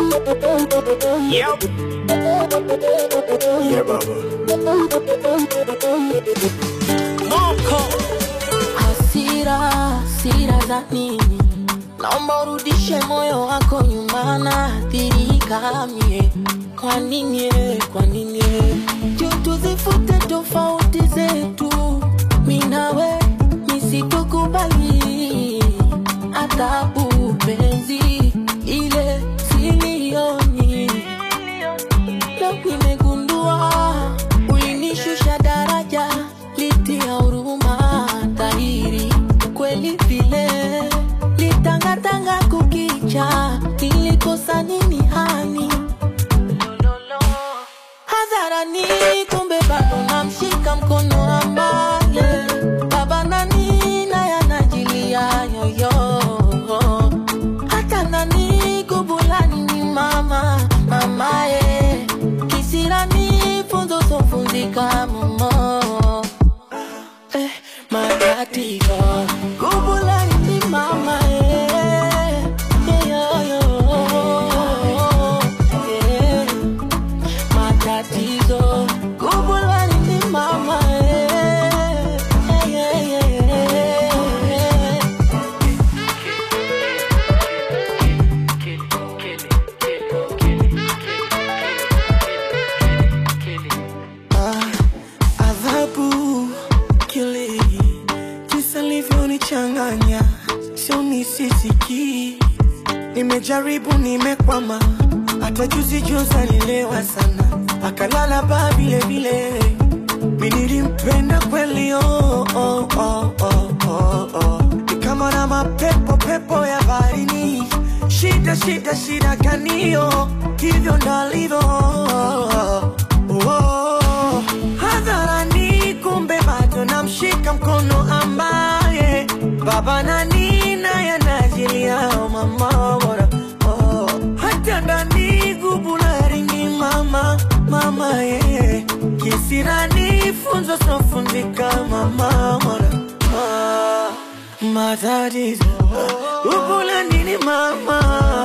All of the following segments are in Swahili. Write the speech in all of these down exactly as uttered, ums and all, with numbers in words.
Yep. Yeah, baba. Moko. Hasira, hasira za nini? Naomba urudishe moyo wako nyuma na athirika mie. Kwa nini, kwa nini? Juu tuzifute tofauti zetu. Mimi nawe nisitukubali. Adhabu penzi ile silioni. Leo nimegundua ulinishusha daraja, litia huruma dhahiri. Kweli vile litanga tanga kukicha, nilikosa nini hani? Hadharani kumbe bado namshika mkono ambaye baba nani na yanajilia yoyo. Hata nani kubulani ni mama, mamae kisirani funzo sofunzika mama. Eh, matatizo kubulani ni mama eh, yo yo eh, matatizo kubulani ni mama eh, eh, eh, eh. Ah, adhabu kili jinsi alivyonichanganya, sio nisisiki. Nimejaribu nimekwama, hata juzi juzi alilewa sana, akalala ba vile vile. Mimi nilimpenda kweli oh oh oh oh oh oh. Ni kama na mapepo pepo ya baharini, shida shida shida kanio, hivyo ndalivyo oh, oh. Hadharani kumbe bado namshika mkono ambaye baba nani na yanajilia mama bora oh. Hata ndani gubulari ni mama mama ye kisirani funzo sofunzika mama bora ah. Matatizo gubulani ni mama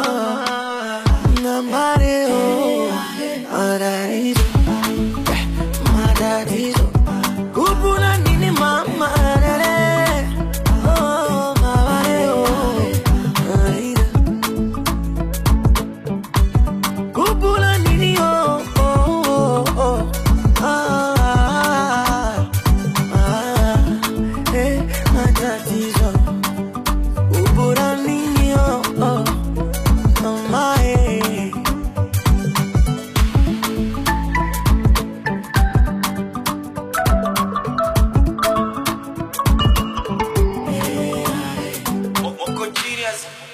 nambare oh. Matatizo matatizo gubulani ni mama dale oh mama oh aida gubulani ni oh oh oh ah ah eh matatizo gubulani ni oh oh mama eh. Moko serious.